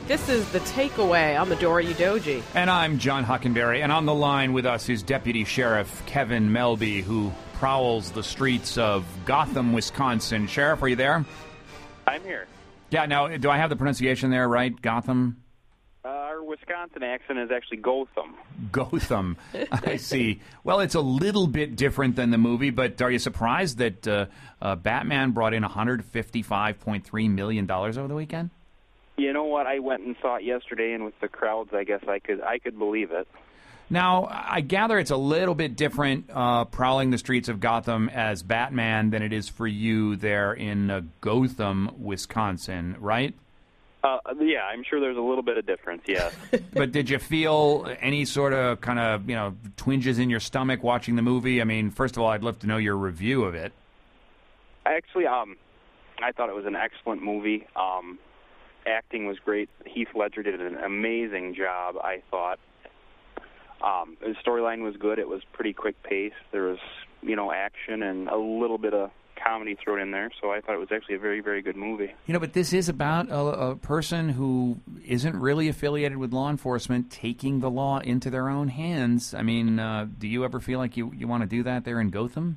This is The Takeaway. I'm Adora Udoji. And I'm John Hockenberry. And on the line with us is Deputy Sheriff Kevin Melby, who prowls the streets of Gotham, Wisconsin. Sheriff, are you there? I'm here. Yeah, now, do I have the pronunciation there right? Gotham? Our Wisconsin accent is actually Gotham. Gotham. I see. Well, it's a little bit different than the movie, but are you surprised that Batman brought in $155.3 million over the weekend? You know what? I went and saw it yesterday, and with the crowds, I guess I could believe it. Now, I gather it's a little bit different prowling the streets of Gotham as Batman than it is for you there in Gotham, Wisconsin, right? Yeah, I'm sure there's a little bit of difference, yes. But did you feel any sort of kind of, twinges in your stomach watching the movie? I mean, first of all, I'd love to know your review of it. Actually, I thought it was an excellent movie. Acting was great. Heath Ledger did an amazing job, I thought. The storyline was good. It was pretty quick paced. There was, action and a little bit of comedy thrown in there, so I thought it was actually a very, very good movie. But this is about a person who isn't really affiliated with law enforcement taking the law into their own hands. I mean, do you ever feel like you want to do that there in Gotham?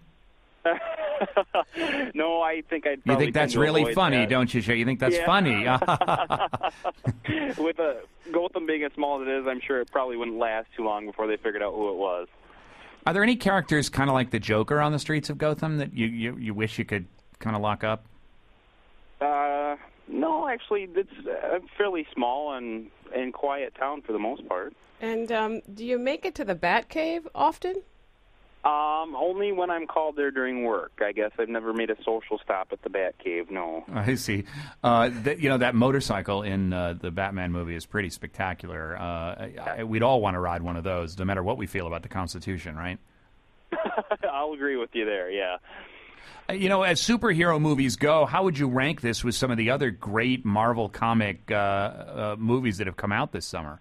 No, I think I'd probably... You think that's really funny, that. Don't you, Shay? You think that's funny? With Gotham being as small as it is, I'm sure it probably wouldn't last too long before they figured out who it was. Are there any characters kind of like the Joker on the streets of Gotham that you wish you could kind of lock up? No, actually, it's a fairly small and quiet town for the most part. And do you make it to the Batcave often? Only when I'm called there during work. I guess I've never made a social stop at the Batcave, no. I see. That motorcycle in the Batman movie is pretty spectacular. We'd all want to ride one of those, no matter what we feel about the Constitution, right? I'll agree with you there, yeah. As superhero movies go, how would you rank this with some of the other great Marvel comic movies that have come out this summer?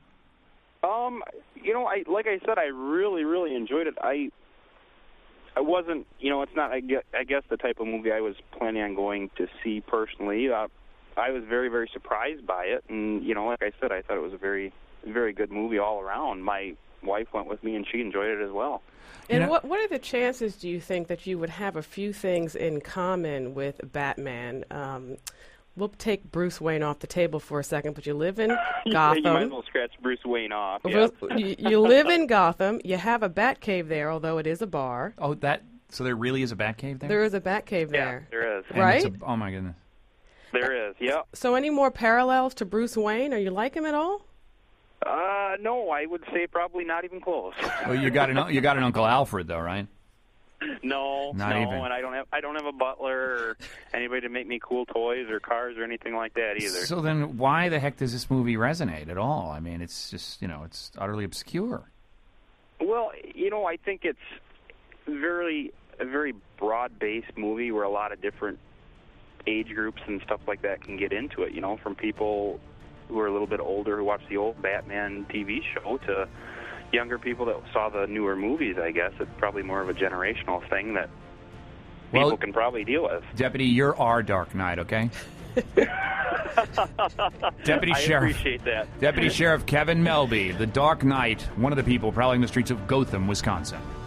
Like I said, I really, really enjoyed it. I wasn't, it's not, I guess, the type of movie I was planning on going to see personally. I was very, very surprised by it. And, like I said, I thought it was a very, very good movie all around. My wife went with me, and she enjoyed it as well. And what are the chances, do you think, that you would have a few things in common with Batman? We'll take Bruce Wayne off the table for a second, but you live in Gotham. You might as well scratch Bruce Wayne off. Yeah. You live in Gotham. You have a Batcave there, although it is a bar. Oh, so there really is a Batcave there? There is a Batcave there. Yeah, there is. Right? Oh, my goodness. There is, yeah. So any more parallels to Bruce Wayne? Are you like him at all? No, I would say probably not even close. Well, you got an Uncle Alfred, though, right? No, Not even. And I don't have a butler or anybody to make me cool toys or cars or anything like that either. So then, why the heck does this movie resonate at all? I mean, it's just it's utterly obscure. Well, I think it's a very broad-based movie where a lot of different age groups and stuff like that can get into it. From people who are a little bit older who watch the old Batman TV show to younger people that saw the newer movies. I guess it's probably more of a generational thing that people can probably deal with. Deputy, you're our Dark Knight, okay? Deputy Sheriff. Appreciate that. Deputy Sheriff Kevin Melby, the Dark Knight, one of the people prowling the streets of Gotham, Wisconsin.